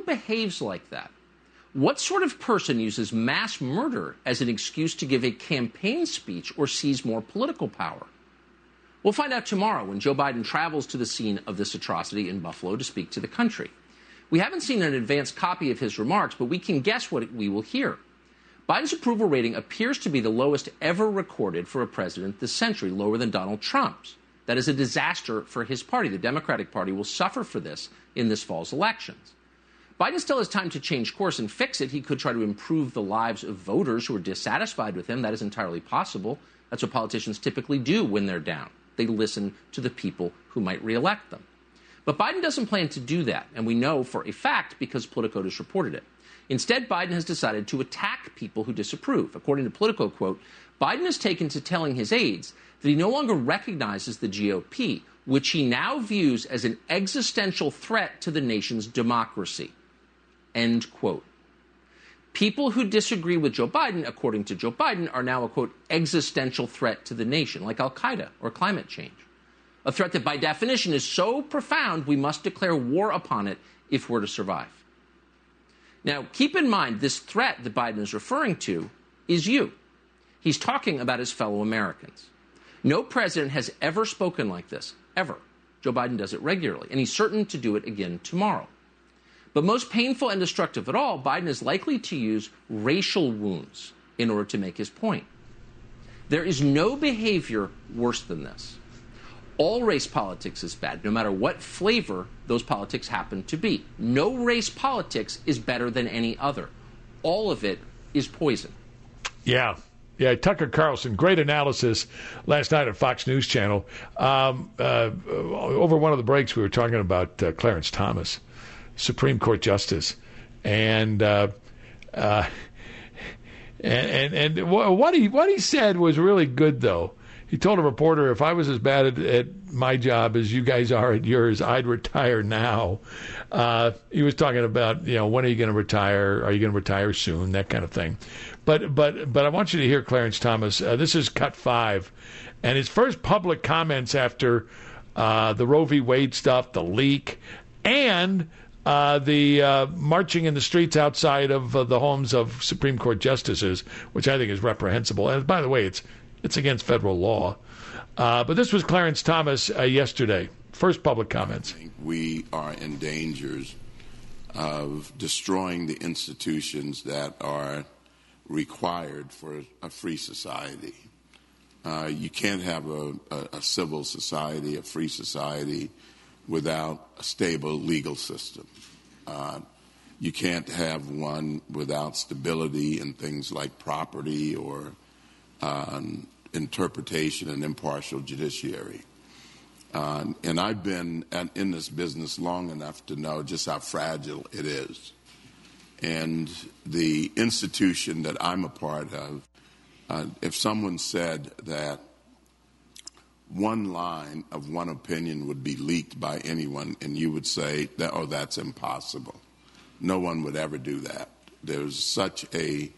behaves like that? What sort of person uses mass murder as an excuse to give a campaign speech or seize more political power? We'll find out tomorrow when Joe Biden travels to the scene of this atrocity in Buffalo to speak to the country. We haven't seen an advanced copy of his remarks, but we can guess what we will hear. Biden's approval rating appears to be the lowest ever recorded for a president this century, lower than Donald Trump's. That is a disaster for his party. The Democratic Party will suffer for this in this fall's elections. Biden still has time to change course and fix it. He could try to improve the lives of voters who are dissatisfied with him. That is entirely possible. That's what politicians typically do when they're down. They listen to the people who might reelect them. But Biden doesn't plan to do that, and we know for a fact because Politico has reported it. Instead, Biden has decided to attack people who disapprove. According to Politico, quote, Biden has taken to telling his aides that he no longer recognizes the GOP, which he now views as an existential threat to the nation's democracy, end quote. People who disagree with Joe Biden, according to Joe Biden, are now a, quote, existential threat to the nation, like al-Qaeda or climate change. A threat that by definition is so profound we must declare war upon it if we're to survive. Now, keep in mind, this threat that Biden is referring to is you. He's talking about his fellow Americans. No president has ever spoken like this, ever. Joe Biden does it regularly, and he's certain to do it again tomorrow. But most painful and destructive of all, Biden is likely to use racial wounds in order to make his point. There is no behavior worse than this. All race politics is bad, no matter what flavor those politics happen to be. No race politics is better than any other. All of it is poison. Yeah, Tucker Carlson, great analysis last night at Fox News Channel. Over one of the breaks, we were talking about Clarence Thomas, Supreme Court Justice, and what he said was really good, though. He told a reporter, if I was as bad at my job as you guys are at yours, I'd retire now. He was talking about, when are you going to retire? Are you going to retire soon? That kind of thing. But I want you to hear Clarence Thomas. This is cut 5. And his first public comments after the Roe v. Wade stuff, the leak, and the marching in the streets outside of the homes of Supreme Court justices, which I think is reprehensible. And by the way, it's against federal law. But this was Clarence Thomas yesterday. First public comments. I think we are in danger of destroying the institutions that are required for a free society. You can't have a civil society, a free society, without a stable legal system. You can't have one without stability in things like property or interpretation and impartial judiciary. And I've been in this business long enough to know just how fragile it is. And the institution that I'm a part of, if someone said that one line of one opinion would be leaked by anyone, and you would say, that's impossible. No one would ever do that. There's such a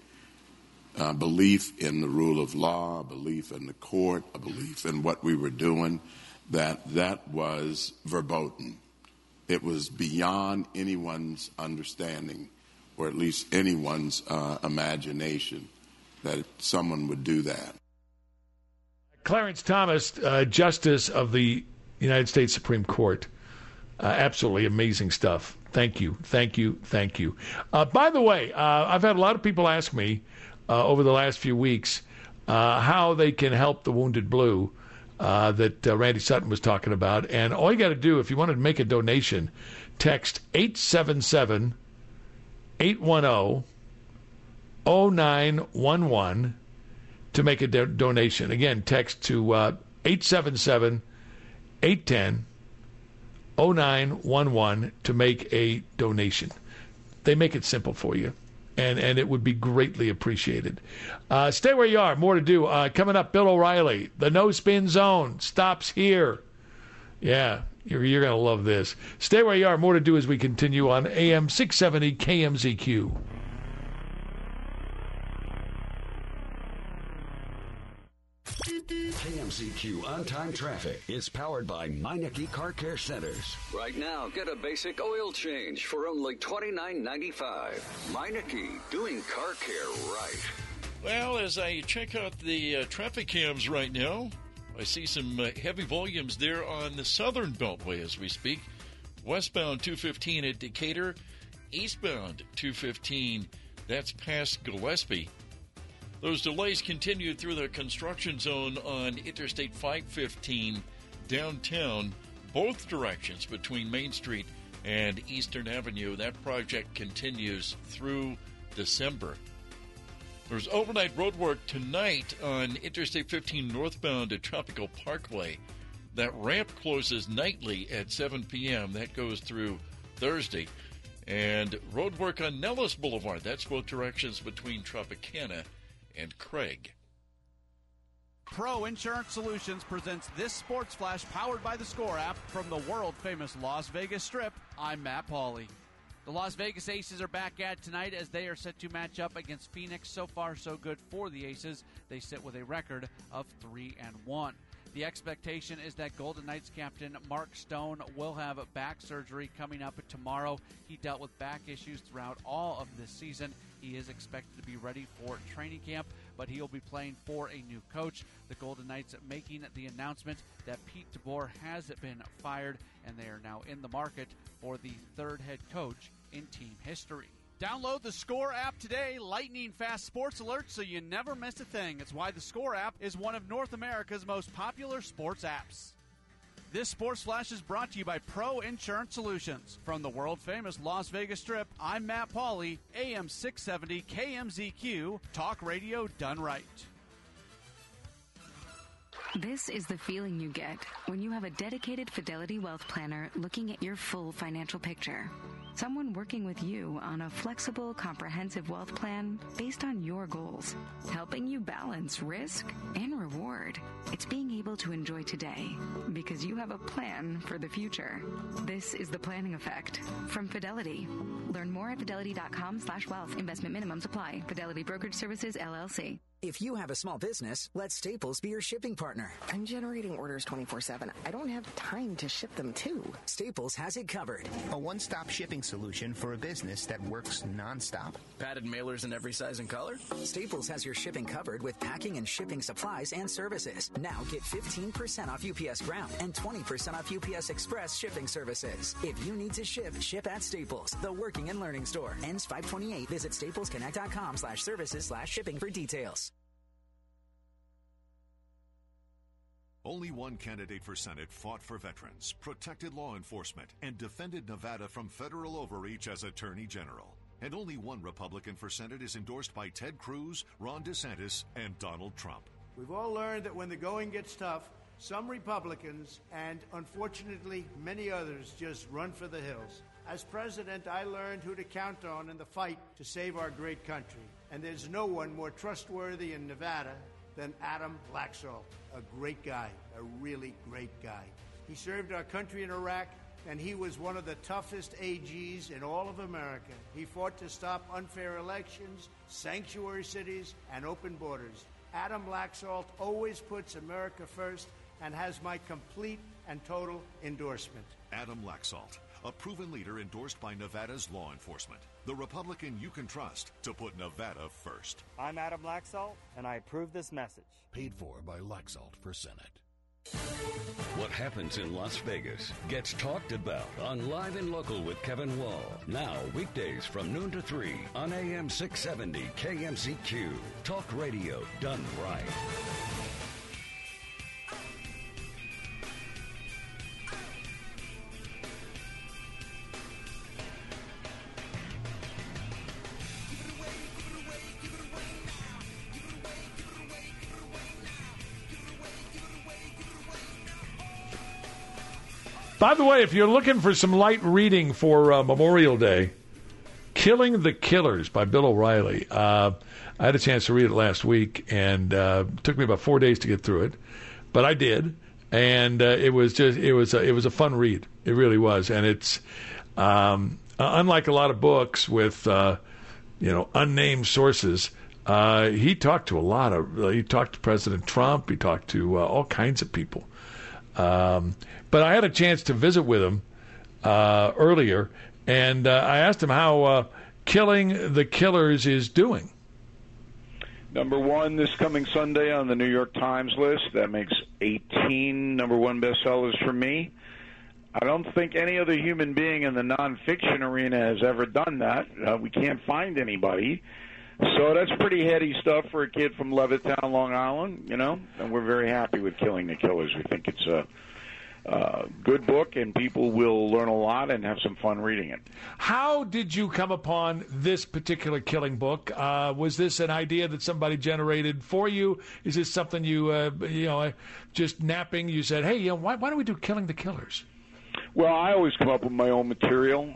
belief in the rule of law, a belief in the court, a belief in what we were doing, that was verboten. It was beyond anyone's understanding, or at least anyone's imagination, that someone would do that. Clarence Thomas, Justice of the United States Supreme Court. Absolutely amazing stuff. Thank you. By the way, I've had a lot of people ask me over the last few weeks how they can help the Wounded Blue that Randy Sutton was talking about. And all you got to do, if you want to make a donation, text 877-810-0911 to make a donation. Again, text to 877-810-0911 to make a donation. They make it simple for you, and it would be greatly appreciated. Stay where you are. More to do. Coming up, Bill O'Reilly. The No Spin Zone stops here. Yeah, you're going to love this. Stay where you are. More to do as we continue on AM 670 KMZQ. KMZQ KMZQ On-Time Traffic is powered by Meineke Car Care Centers. Right now, get a basic oil change for only $29.95. Meineke, doing car care right. Well, as I check out the traffic cams right now, I see some heavy volumes there on the southern beltway as we speak. Westbound 215 at Decatur, eastbound 215, that's past Gillespie. Those delays continued through the construction zone on Interstate 515 downtown, both directions between Main Street and Eastern Avenue. That project continues through December. There's overnight road work tonight on Interstate 15 northbound at Tropical Parkway. That ramp closes nightly at 7 p.m. That goes through Thursday. And road work on Nellis Boulevard. That's both directions between Tropicana and Craig. Pro Insurance Solutions presents this Sports Flash powered by the Score app from the world-famous Las Vegas Strip. I'm Matt Pauley. The Las Vegas Aces are back at tonight as they are set to match up against Phoenix. So far, so good for the Aces. They sit with a record of 3-1. The expectation is that Golden Knights captain Mark Stone will have back surgery coming up tomorrow. He dealt with back issues throughout all of this season. He is expected to be ready for training camp, but he'll be playing for a new coach. The Golden Knights making the announcement that Pete DeBoer has been fired, and they are now in the market for the third head coach in team history. Download the Score app today. Lightning fast sports alerts so you never miss a thing. It's why the Score app is one of North America's most popular sports apps. This Sports Flash is brought to you by Pro Insurance Solutions. From the world-famous Las Vegas Strip, I'm Matt Pauley, AM 670 KMZQ, talk radio done right. This is the feeling you get when you have a dedicated Fidelity Wealth Planner looking at your full financial picture. Someone working with you on a flexible, comprehensive wealth plan based on your goals, helping you balance risk and reward. It's being able to enjoy today because you have a plan for the future. This is the planning effect from Fidelity. Learn more at fidelity.com/wealth. Investment minimums apply. Fidelity Brokerage Services, LLC. If you have a small business, let Staples be your shipping partner. I'm generating orders 24/7. I don't have time to ship them too. Staples has it covered. A one-stop shipping solution for a business that works nonstop. Padded mailers in every size and color? Staples has your shipping covered with packing and shipping supplies and services. Now get 15% off UPS Ground and 20% off UPS Express shipping services. If you need to ship, ship at Staples, the working and learning store. Ends 5/28. Visit staplesconnect.com/services/shipping for details. Only one candidate for Senate fought for veterans, protected law enforcement, and defended Nevada from federal overreach as Attorney General. And only one Republican for Senate is endorsed by Ted Cruz, Ron DeSantis, and Donald Trump. We've all learned that when the going gets tough, some Republicans, and unfortunately many others, just run for the hills. As president, I learned who to count on in the fight to save our great country. And there's no one more trustworthy in Nevada than Adam Laxalt, a great guy, a really great guy. He served our country in Iraq, and he was one of the toughest AGs in all of America. He fought to stop unfair elections, sanctuary cities, and open borders. Adam Laxalt always puts America first and has my complete and total endorsement. Adam Laxalt, a proven leader endorsed by Nevada's law enforcement. The Republican you can trust to put Nevada first. I'm Adam Laxalt, and I approve this message. Paid for by Laxalt for Senate. What happens in Las Vegas gets talked about on Live and Local with Kevin Wall. Now, weekdays from noon to 3 on AM 670 KMZQ. Talk radio done right. By the way, if you're looking for some light reading for Memorial Day, Killing the Killers by Bill O'Reilly. I had a chance to read it last week, and it took me about 4 days to get through it, but I did, and it was a fun read. It really was, and it's unlike a lot of books with unnamed sources. He talked to he talked to President Trump. He talked to all kinds of people. But I had a chance to visit with him earlier, and I asked him how Killing the Killers is doing. Number one this coming Sunday on the New York Times list. That makes 18 number one bestsellers for me. I don't think any other human being in the nonfiction arena has ever done that. We can't find anybody. So that's pretty heady stuff for a kid from Levittown, Long Island, and we're very happy with Killing the Killers. We think it's a good book, and people will learn a lot and have some fun reading it. How did you come upon this particular killing book? Was this an idea that somebody generated for you? Is this something you, just napping, you said, hey, why don't we do Killing the Killers? Well, I always come up with my own material.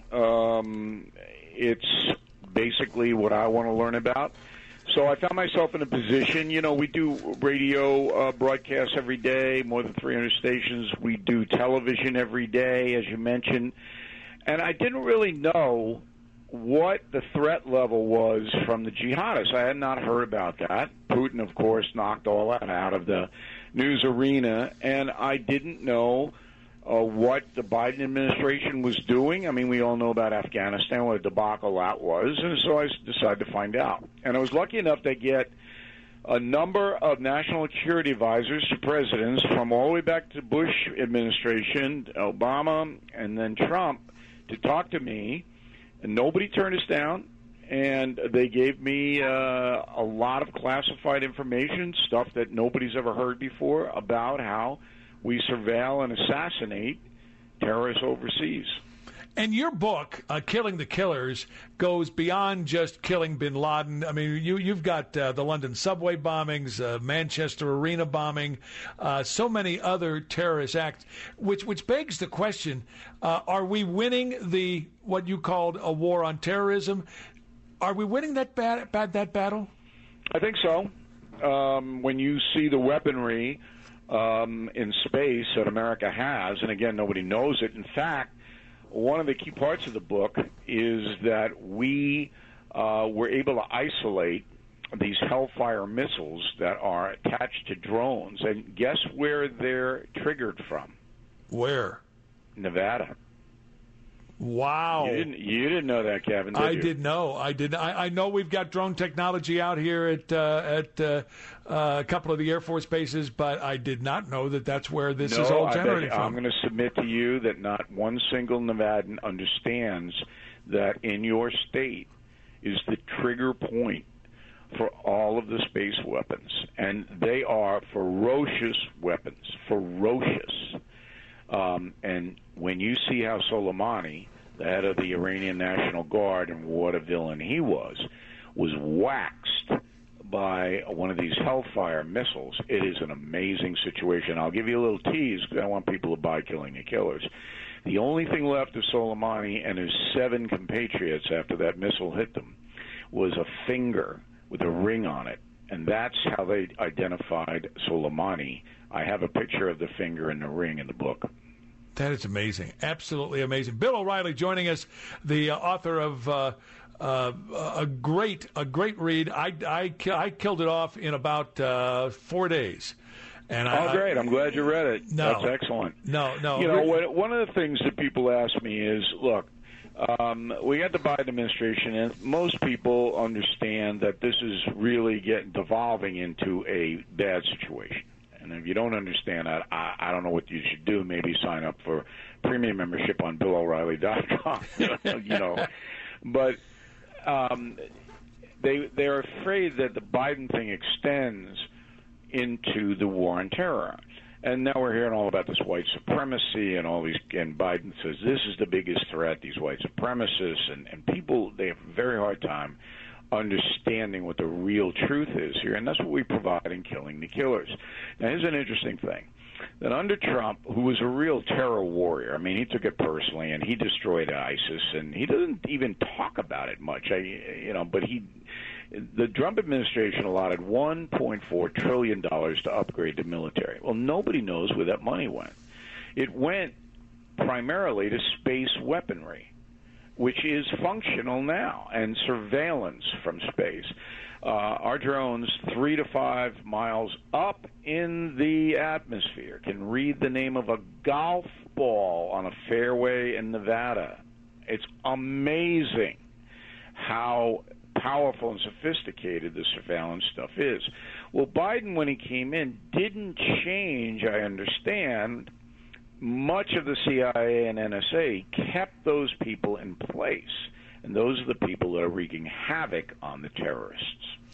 It's basically what I want to learn about. So I found myself in a position, we do radio broadcasts every day, more than 300 stations. We do television every day, as you mentioned. And I didn't really know what the threat level was from the jihadists. I had not heard about that. Putin, of course, knocked all that out of the news arena. And I didn't know what the Biden administration was doing. I mean, we all know about Afghanistan, what a debacle that was, and so I decided to find out. And I was lucky enough to get a number of national security advisors to presidents from all the way back to Bush administration, Obama, and then Trump to talk to me, and nobody turned us down. And they gave me a lot of classified information, stuff that nobody's ever heard before about how we surveil and assassinate terrorists overseas. And your book, Killing the Killers, goes beyond just killing bin Laden. I mean, you've got the London subway bombings, Manchester Arena bombing, so many other terrorist acts, which begs the question, are we winning what you called a war on terrorism? Are we winning that battle? I think so. When you see the weaponry in space that America has, and again, nobody knows it. In fact, one of the key parts of the book is that we were able to isolate these Hellfire missiles that are attached to drones. And guess where they're triggered from? Where? Nevada. Wow. You didn't know that, Kevin, did you? I did know. I know we've got drone technology out here at a couple of the Air Force bases, but I did not know that that's where this is all generated from. I'm going to submit to you that not one single Nevadan understands that in your state is the trigger point for all of the space weapons. And they are ferocious weapons, ferocious. And when you see how Soleimani, the head of the Iranian National Guard, and what a villain he was waxed by one of these Hellfire missiles, it is an amazing situation. I'll give you a little tease because I want people to buy Killing the Killers. The only thing left of Soleimani and his 7 compatriots after that missile hit them was a finger with a ring on it. And that's how they identified Soleimani. I have a picture of the finger and the ring in the book. That is amazing. Absolutely amazing. Bill O'Reilly joining us, the author of a great read. I killed it off in about 4 days. And great. I'm glad you read it. No, that's excellent. No. You know, one of the things that people ask me is, look, we got the Biden administration, and most people understand that this is really devolving into a bad situation. And if you don't understand that, I don't know what you should do. Maybe sign up for premium membership on BillO'Reilly.com. But they're afraid that the Biden thing extends into the war on terror. And now we're hearing all about this white supremacy and all these. And Biden says this is the biggest threat, these white supremacists, and people, they have a very hard time understanding what the real truth is here, and that's what we provide in Killing the Killers. Now, here's an interesting thing, that under Trump, who was a real terror warrior, I mean, he took it personally, and he destroyed ISIS, and he doesn't even talk about it much, but the Trump administration allotted $1.4 trillion to upgrade the military. Well, nobody knows where that money went. It went primarily to space weaponry. which is functional now, and surveillance from space. Our drones 3 to 5 miles up in the atmosphere can read the name of a golf ball on a fairway in Nevada. It's amazing how powerful and sophisticated the surveillance stuff is. Well, Biden, when he came in, didn't change, I understand. Much of the CIA and NSA kept those people in place, and those are the people that are wreaking havoc on the terrorists.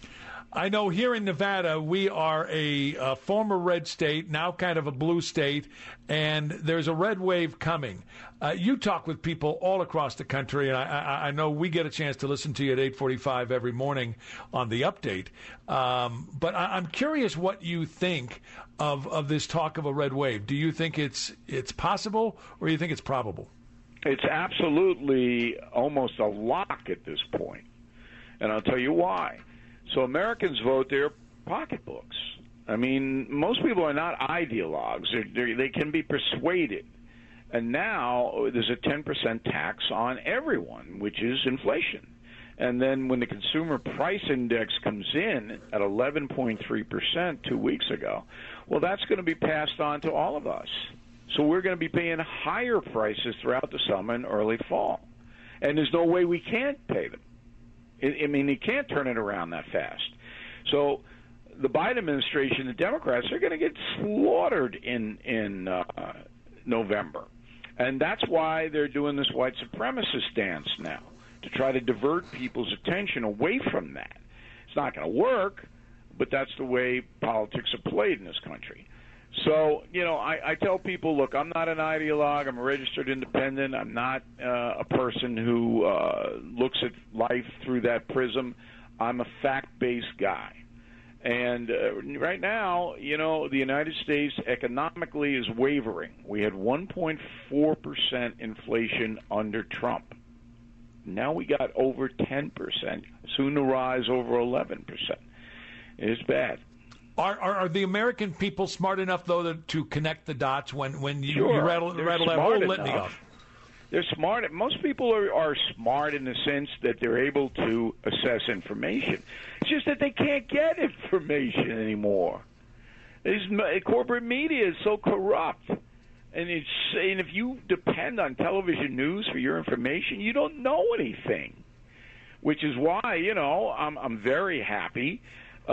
I know here in Nevada, we are a former red state, now kind of a blue state, and there's a red wave coming. You talk with people all across the country, and I know we get a chance to listen to you at 8:45 every morning on the update. But I'm curious what you think of this talk of a red wave. Do you think it's possible, or do you think it's probable? It's absolutely almost a lock at this point, and I'll tell you why. So Americans vote their pocketbooks. I mean, most people are not ideologues. They can be persuaded. And now there's a 10% tax on everyone, which is inflation. And then when the consumer price index comes in at 11.3% 2 weeks ago, well, that's going to be passed on to all of us. So we're going to be paying higher prices throughout the summer and early fall. And there's no way we can't pay them. I mean, you can't turn it around that fast. So the Biden administration, the Democrats, are going to get slaughtered in November. And that's why they're doing this white supremacist dance now, to try to divert people's attention away from that. It's not going to work, but that's the way politics are played in this country. So, you know, I tell people, look, I'm not an ideologue. I'm a registered independent. I'm not a person who looks at life through that prism. I'm a fact-based guy. And right now, you know, the United States economically is wavering. We had 1.4% inflation under Trump. Now we got over 10%, soon to rise over 11%. It's bad. Are the American people smart enough, though, to connect the dots when you rattle that whole litany off? They're smart. Most people are smart in the sense that they're able to assess information. It's just that they can't get information anymore. Corporate media is so corrupt. And if you depend on television news for your information, you don't know anything. Which is why, you know, I'm very happy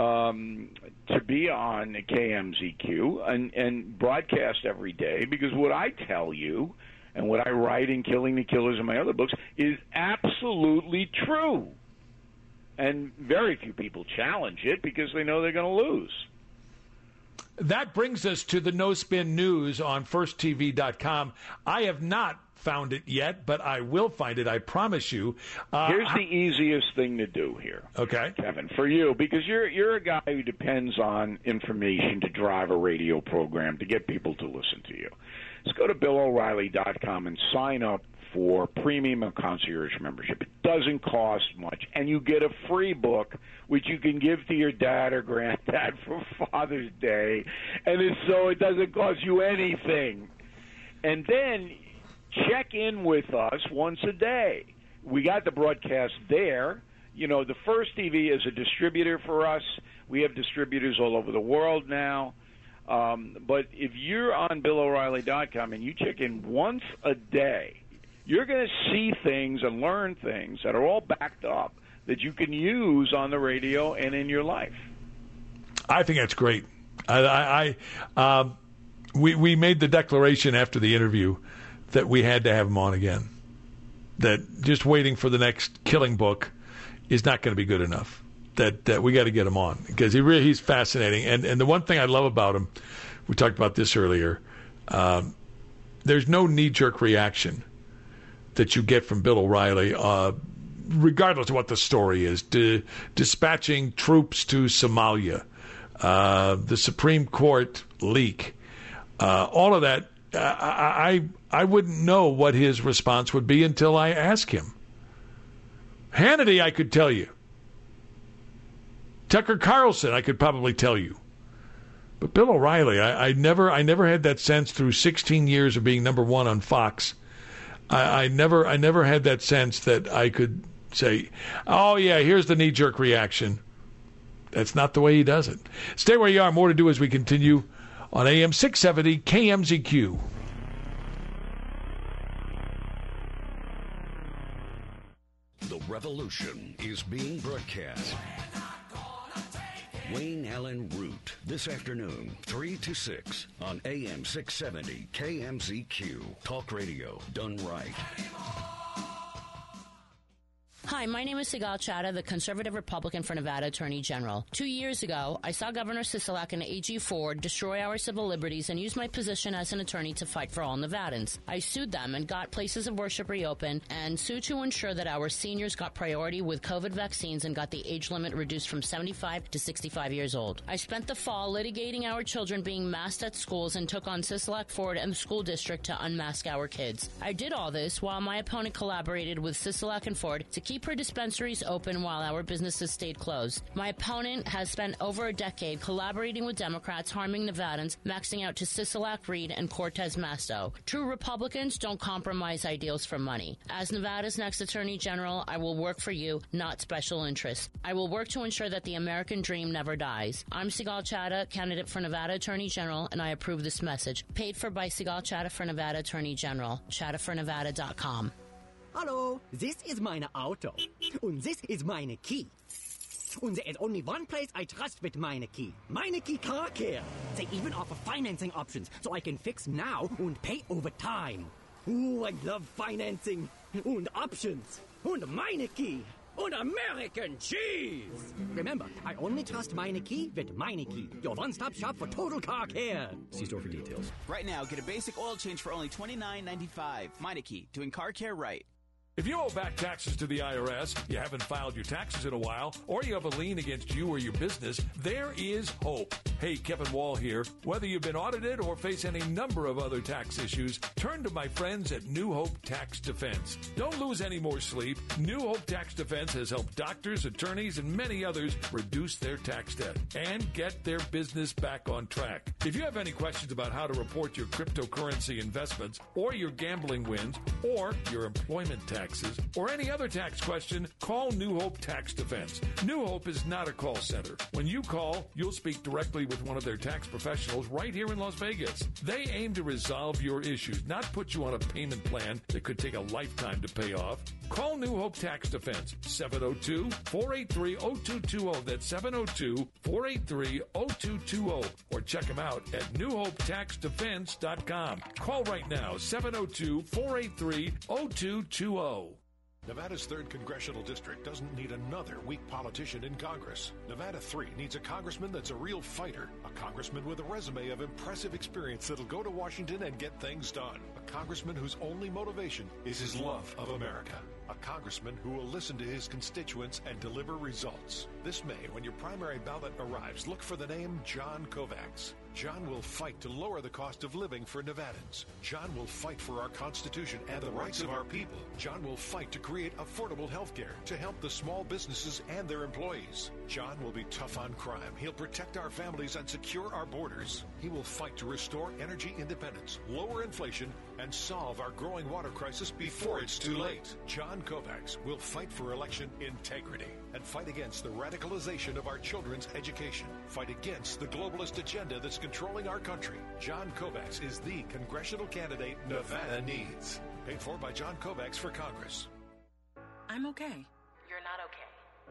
to be on KMZQ and broadcast every day, because what I tell you and what I write in Killing the Killers and my other books is absolutely true. And very few people challenge it because they know they're going to lose. That brings us to the No Spin News on FirstTV.com. I have not found it yet, but I will find it, I promise you. Here's the easiest thing to do here, okay, Kevin, for you, because you're a guy who depends on information to drive a radio program, to get people to listen to you. Let's go to BillO'Reilly.com and sign up for premium and concierge membership. It doesn't cost much, and you get a free book which you can give to your dad or granddad for Father's Day, and so it doesn't cost you anything. And then check in with us once a day. We got the broadcast there. You know, the First TV is a distributor for us. We have distributors all over the world now. But if you're on BillO'Reilly.com and you check in once a day, you're going to see things and learn things that are all backed up that you can use on the radio and in your life. I think that's great. We made the declaration after the interview that we had to have him on again. That just waiting for the next killing book is not going to be good enough. That we got to get him on because he's fascinating. And the one thing I love about him, we talked about this earlier, there's no knee-jerk reaction that you get from Bill O'Reilly, regardless of what the story is. Dispatching troops to Somalia, the Supreme Court leak, all of that. I wouldn't know what his response would be until I ask him. Hannity, I could tell you. Tucker Carlson, I could probably tell you. But Bill O'Reilly, I never had that sense through 16 years of being number one on Fox. I never had that sense that I could say, oh, yeah, here's the knee-jerk reaction. That's not the way he does it. Stay where you are. More to do as we continue on AM 670 KMZQ. The revolution is being broadcast. Wayne Allen Root, this afternoon, 3 to 6 on AM 670 KMZQ. Talk radio done right. Hi, my name is Sigal Chattah, the conservative Republican for Nevada Attorney General. 2 years ago, I saw Governor Sisolak and A.G. Ford destroy our civil liberties and use my position as an attorney to fight for all Nevadans. I sued them and got places of worship reopened and sued to ensure that our seniors got priority with COVID vaccines and got the age limit reduced from 75 to 65 years old. I spent the fall litigating our children being masked at schools and took on Sisolak, Ford, and the school district to unmask our kids. I did all this while my opponent collaborated with Sisolak and Ford to keep her dispensaries open while our businesses stayed closed. My opponent has spent over a decade collaborating with Democrats, harming Nevadans, maxing out to Sisolak, Reed, and Cortez Masto. True Republicans don't compromise ideals for money. As Nevada's next Attorney General, I will work for you, not special interests. I will work to ensure that the American dream never dies. I'm Sigal Chattah, candidate for Nevada Attorney General, and I approve this message. Paid for by Sigal Chattah for Nevada Attorney General. ChattahForNevada.com. Hallo, this is meine Auto. Und this is meine key. And there is only one place I trust with meine key. Meine Key Car Care. They even offer financing options, so I can fix now and pay over time. Ooh, I love financing. And options. And meine Key. And American cheese. Remember, I only trust meine Key with meine Key. Your one-stop shop for total car care. See store for details. Right now, get a basic oil change for only $29.95. Meineke, doing car care right. If you owe back taxes to the IRS, you haven't filed your taxes in a while, or you have a lien against you or your business, there is hope. Hey, Kevin Wall here. Whether you've been audited or face any number of other tax issues, turn to my friends at New Hope Tax Defense. Don't lose any more sleep. New Hope Tax Defense has helped doctors, attorneys, and many others reduce their tax debt and get their business back on track. If you have any questions about how to report your cryptocurrency investments, or your gambling wins, or your employment taxes, or any other tax question, call New Hope Tax Defense. New Hope is not a call center. When you call, you'll speak directly with one of their tax professionals right here in Las Vegas. They aim to resolve your issues, not put you on a payment plan that could take a lifetime to pay off. Call New Hope Tax Defense, 702-483-0220. That's 702-483-0220. Or check them out at newhopetaxdefense.com. Call right now, 702-483-0220. Nevada's 3rd Congressional District doesn't need another weak politician in Congress. Nevada 3 needs a congressman that's a real fighter, a congressman with a resume of impressive experience that'll go to Washington and get things done, a congressman whose only motivation is his love of America, a congressman who will listen to his constituents and deliver results. This May, when your primary ballot arrives, look for the name John Kovacs. John will fight to lower the cost of living for Nevadans. John will fight for our Constitution and the rights of our people. John will fight to create affordable health care to help the small businesses and their employees. John will be tough on crime. He'll protect our families and secure our borders. He will fight to restore energy independence, lower inflation, and solve our growing water crisis before it's too late. John Kovacs will fight for election integrity and fight against the radicalization of our children's education. Fight against the globalist agenda that's controlling our country. John Kovacs is the congressional candidate Nevada needs. Paid for by John Kovacs for Congress. I'm okay. You're not okay.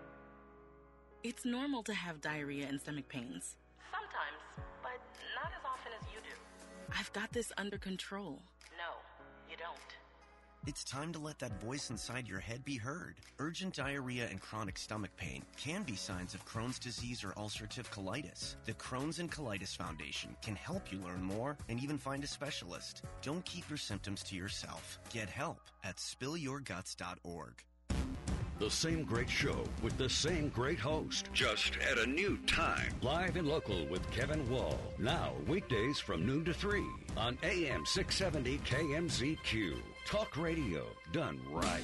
It's normal to have diarrhea and stomach pains. Sometimes, but not as often as you do. I've got this under control. No, you don't. It's time to let that voice inside your head be heard. Urgent diarrhea and chronic stomach pain can be signs of Crohn's disease or ulcerative colitis. The Crohn's and Colitis Foundation can help you learn more and even find a specialist. Don't keep your symptoms to yourself. Get help at spillyourguts.org. The same great show with the same great host, just at a new time. Live and local with Kevin Wall. Now, weekdays from noon to 3 on AM 670 KMZQ. Talk radio done right.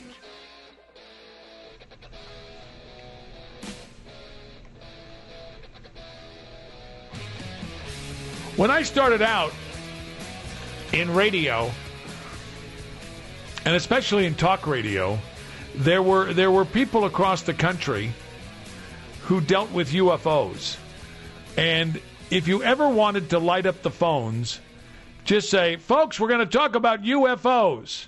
When I started out in radio, and especially in talk radio, there were people across the country who dealt with UFOs. And if you ever wanted to light up the phones, just say, folks, we're going to talk about UFOs.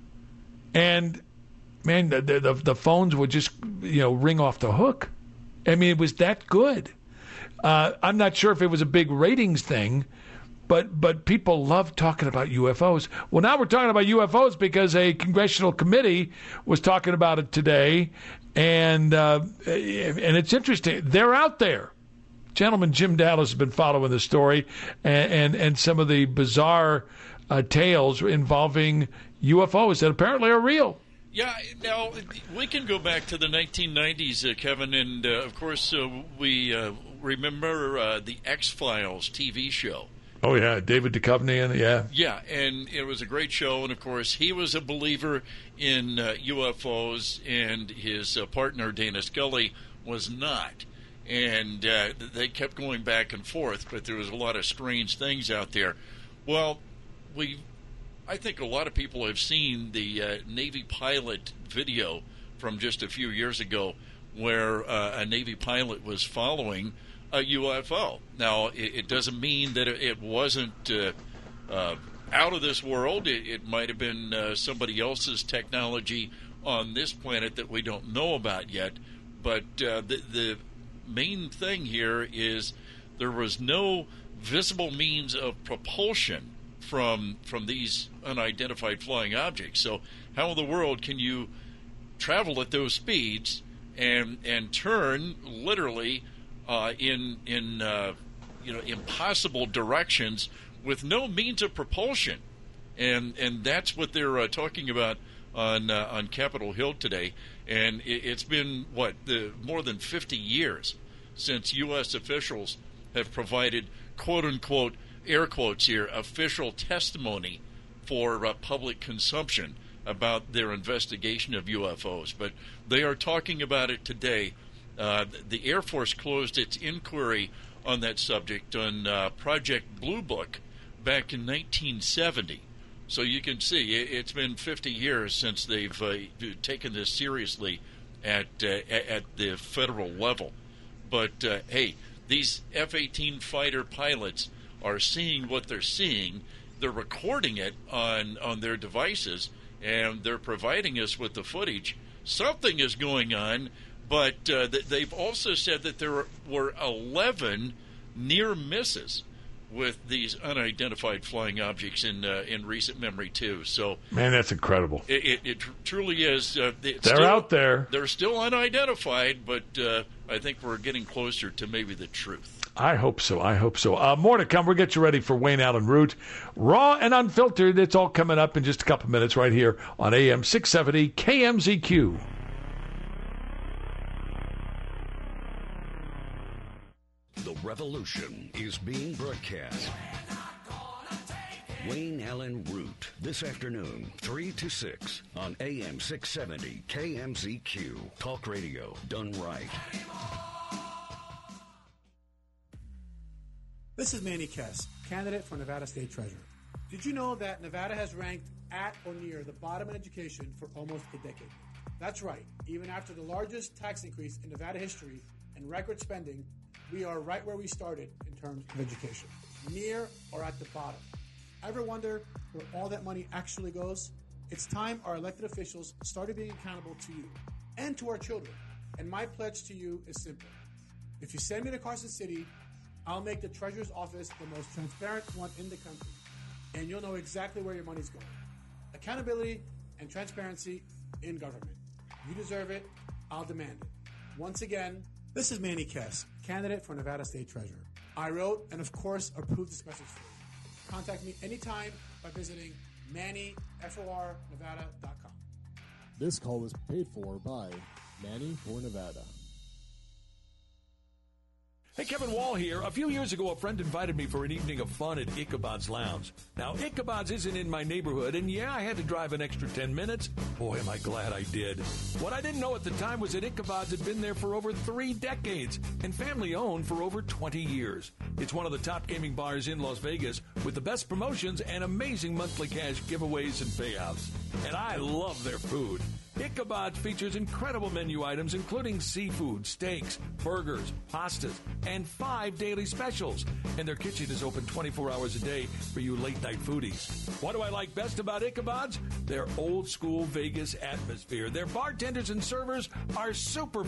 And, man, the phones would just, ring off the hook. I mean, it was that good. I'm not sure if it was a big ratings thing, but people love talking about UFOs. Well, now we're talking about UFOs because a congressional committee was talking about it today, and it's interesting. They're out there. Gentleman Jim Dallas has been following the story and some of the bizarre tales involving UFOs that apparently are real. Yeah, now, we can go back to the 1990s, Kevin, and, of course, we remember the X-Files TV show. Oh, yeah, David Duchovny, yeah. Yeah, and it was a great show, and, of course, he was a believer in UFOs, and his partner, Dana Scully, was not. And they kept going back and forth, but there was a lot of strange things out there. Well, I think a lot of people have seen the Navy pilot video from just a few years ago where a Navy pilot was following a UFO. Now, it doesn't mean that it wasn't out of this world. It might have been somebody else's technology on this planet that we don't know about yet. But the main thing here is there was no visible means of propulsion from these unidentified flying objects. So how in the world can you travel at those speeds and turn literally in impossible directions with no means of propulsion? And that's what they're talking about on Capitol Hill today. And it's been more than 50 years since U.S. officials have provided quote unquote, air quotes here, official testimony for public consumption about their investigation of UFOs. But they are talking about it today. The Air Force closed its inquiry on that subject on Project Blue Book back in 1970. So you can see it's been 50 years since they've taken this seriously at the federal level. But, hey, these F-18 fighter pilots are seeing what they're seeing. They're recording it on their devices, and they're providing us with the footage. Something is going on, but they've also said that there were 11 near misses with these unidentified flying objects in recent memory, too. So, man, that's incredible. It truly is. They're out there. They're still unidentified, but I think we're getting closer to maybe the truth. I hope so. More to come. We'll get you ready for Wayne Allen Root. Raw and unfiltered. It's all coming up in just a couple minutes right here on AM 670 KMZQ. The revolution is being broadcast. Wayne Allen Root, this afternoon, 3 to 6 on AM 670 KMZQ. Talk radio done right. This is Manny Kess, candidate for Nevada State Treasurer. Did you know that Nevada has ranked at or near the bottom in education for almost a decade? That's right. Even after the largest tax increase in Nevada history and record spending, we are right where we started in terms of education. Near or at the bottom. Ever wonder where all that money actually goes? It's time our elected officials started being accountable to you and to our children. And my pledge to you is simple. If you send me to Carson City, I'll make the Treasurer's Office the most transparent one in the country, and you'll know exactly where your money's going. Accountability and transparency in government. You deserve it. I'll demand it. Once again, this is Manny Kess, candidate for Nevada State Treasurer. I wrote and, of course, approved this message for you. Contact me anytime by visiting MannyForNevada.com. This call was paid for by Manny for Nevada. Hey, Kevin Wall here. A few years ago, a friend invited me for an evening of fun at Ichabod's Lounge. Now, Ichabod's isn't in my neighborhood, and yeah, I had to drive an extra 10 minutes. Boy, am I glad I did. What I didn't know at the time was that Ichabod's had been there for over 3 decades and family-owned for over 20 years. It's one of the top gaming bars in Las Vegas with the best promotions and amazing monthly cash giveaways and payouts. And I love their food. Ichabod features incredible menu items including seafood, steaks, burgers, pastas, and 5 daily specials. And their kitchen is open 24 hours a day for you late-night foodies. What do I like best about Ichabod's? Their old-school Vegas atmosphere. Their bartenders and servers are super